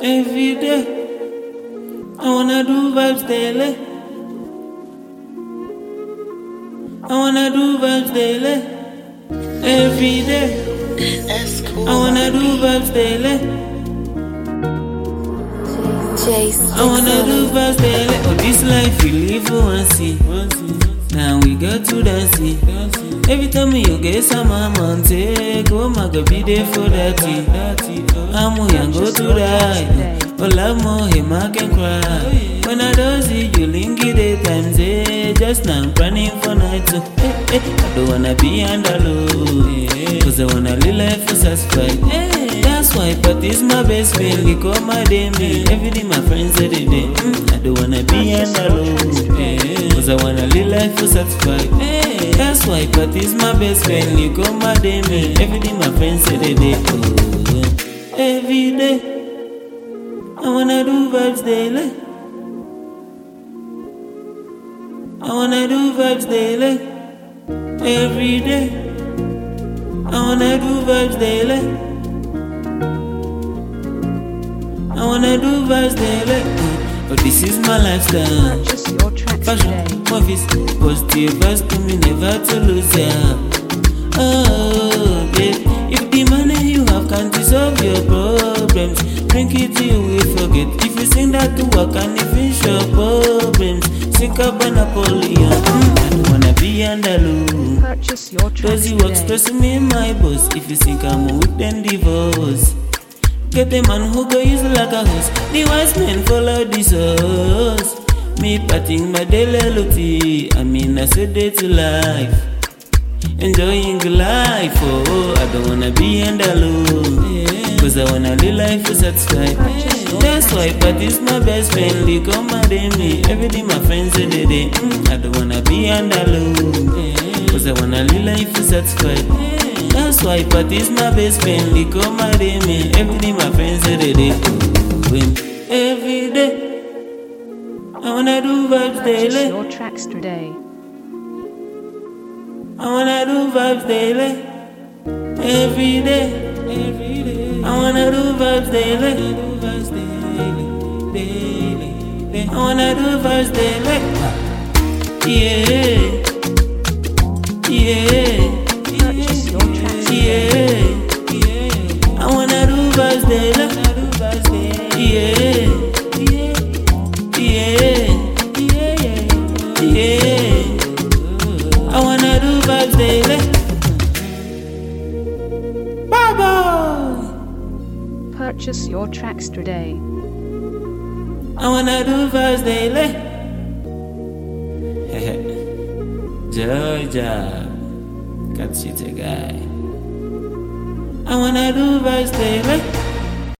Every day, I wanna do vibes daily. I wanna do vibes daily. Every day, I wanna do vibes daily. I wanna do vibes daily. Oh, this life we live once see. Now we got to dance it. Every time you get some take, oh my God, be there for that tea. I'm young, go to die. Oh, love more, him I can cry. When I don't see you, linky daytime, just now I'm planning for night. I don't wanna be under low, cause I wanna live life for satisfied. That's why, but it's my best friend, he call my day me. Every day my friends say they day. I don't wanna be under low, cause I wanna live life for satisfied. That's why, but it's my best friend, he call my day me. Every day my friends say they day. Every day, I wanna do vibes daily. I wanna do vibes daily. Every day, I wanna do vibes daily. I wanna do vibes daily. But this is my lifestyle. Purchase your tracks Fashion, today. movies, positive vibes to me, never to lose ya. Oh, babe, if the money you have can't resolve your problems, drink it till we forget. If you sing that to work and you finish your problems, think about Napoleon. I don't wanna be under low. Purchase your tracks Dozy works, today. stress me my boss. If you think I'm a weak, then divorce. Get a man who go use like a horse. The wise men follow this horse. Me patting my daily loyalty. I mean, I said day to life. Enjoying life, oh, I don't wanna be under low, cause I wanna live life for satisfied. That's why, but it's my best friend, they come and me. Every day my friends say they day. I don't wanna be under low, cause I wanna live life for satisfied. That's why, but it's my best friend, they come and me. Every day my friends say they day. Every day, I wanna do vibes Purchase daily. your tracks today. I wanna do vibes daily. Every day, I wanna do vibes daily. I wanna do vibes daily. Yeah, yeah, Purchase your tracks today. yeah. I wanna do vibes daily. Yeah, yeah, yeah. I wanna do vibes daily. Baba. Purchase your tracks today. I wanna do vibes daily. Georgia, can't see the guy. I wanna do vibes daily.